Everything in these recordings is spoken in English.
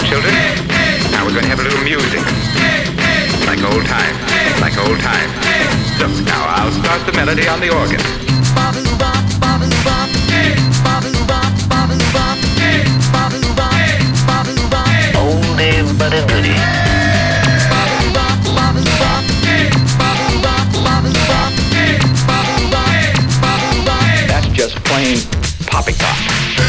children. Now we're going to have a little music. Like old times, like old times. Look, now I'll start the melody on the organ. Oldie but a goodie. That's just plain poppycock.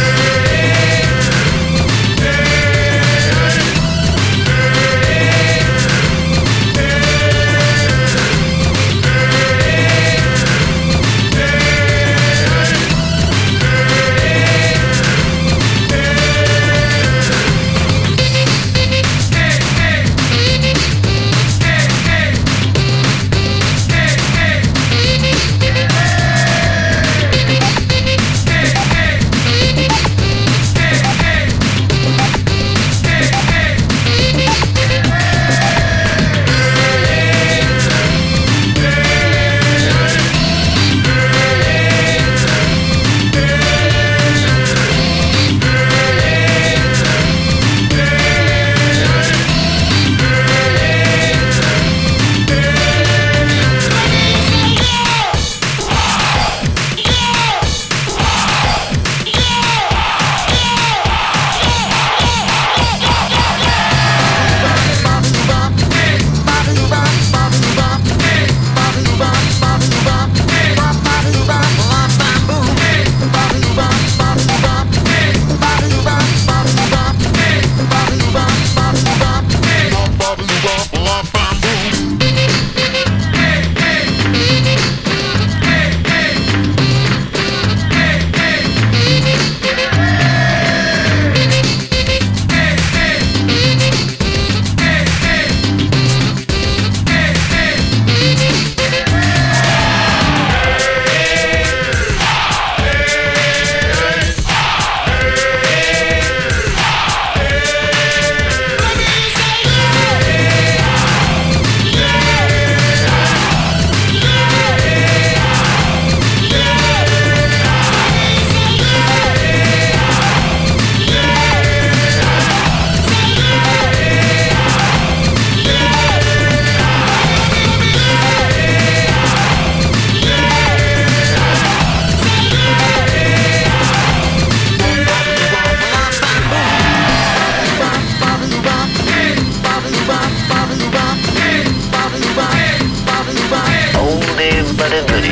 But a goodie.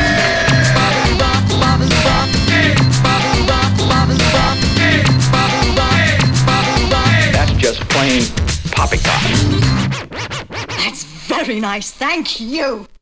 That's just plain poppycock. That's very nice, thank you.